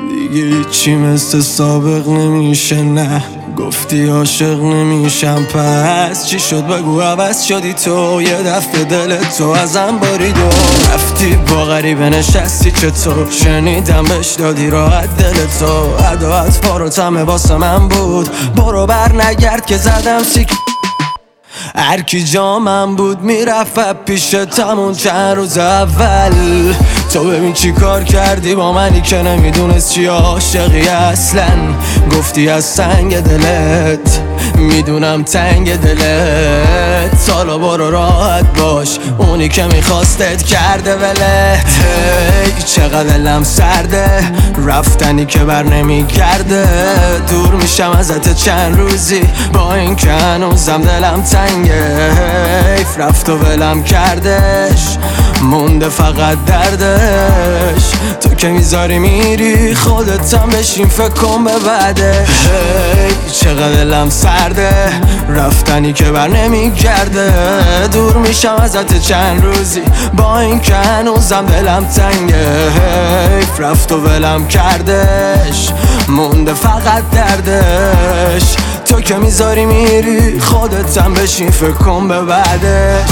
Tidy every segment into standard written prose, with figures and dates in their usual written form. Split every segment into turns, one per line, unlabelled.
دیگه هیچی مثل سابق نمیشه، نه گفتی عاشق نمیشم، پس چی شد بگو عوض شدی تو؟ یه دفعه دل تو ازم برید و رفتی با غریبه نشستی، چطور شنیدم بهش دادی راحت دل تو؟ عداعت فاروتمه واسه من بود، برو بر نگرد که زدم سیک. هرکی جامم بود میرفت پیش تمون چند روز اول. تو ببین چی کار کردی با منی که نمیدونست چی عاشقی اصلا. گفتی از سنگ دلت میدونم تنگ دلت، حالا برو راحت باش، اونی که میخواستت کرده ولت. هی چقدر دلم سرده، رفتنی که بر نمیگرده، دور میشم ازت چند روزی با این که هنوزم دلم تنگه. حیف رفت و ولم کردش، مونده فقط دردش. تو که میذاری میری خودتم بشین فکر کن به بعده. هی چقدر دلم سرده، رفتنی که بر نمیگرده، دور میشم ازت چند روزی با این که هنوزم دلم تنگه. حیف رفت و ولم کردش، مونده فقط دردش. تو که میذاری میری خودتم بشین فکر کن به بعدش.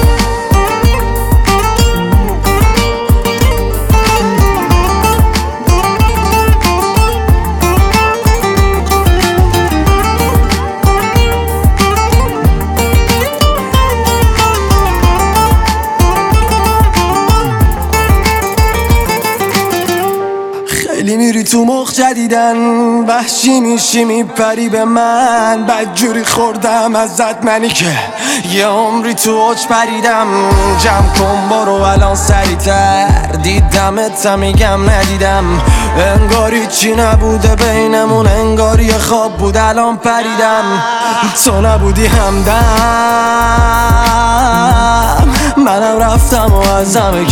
خیلی میری تو مخ جدیدن، وحشی میشی میپری به من، بدجوری خوردم ازت منی که یه عمری تو اوج پریدم. جمع کن برو الان سریعتر، دیدمت میگم ندیدم، انگاری چی نبوده بینمون، انگاری یه خواب بود الان پریدم. تو نبودی همدم، منم رفتم و ازم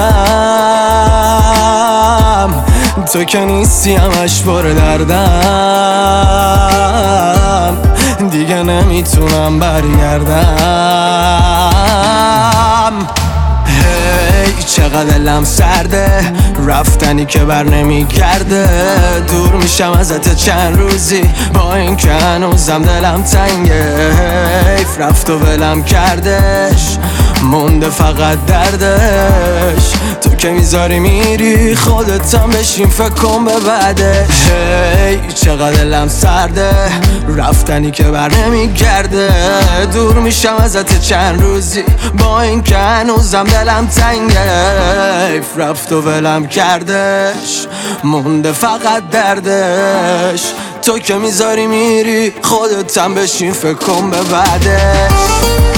کندم. تو که نیستی همش پر دردم، دیگه نمیتونم برگردم. هی چقدر دلم سرده، رفتنی که بر نمیگرده، دور میشم ازت چند روزی با این که هنوزم دلم تنگه. حیف رفت و ولم کردش، مونده فقط دردش. تو که میذاری میری خودتم بشین فکر کن به بعدش. هی چقدر دلم سرده، رفتنی که بر نمیگرده، دور میشم ازت چند روزی با این که هنوزم دلم تنگه. حیف رفت و ولم کردش، مونده فقط دردش. تو که میذاری میری خودتم بشین فکر کن به بعدش.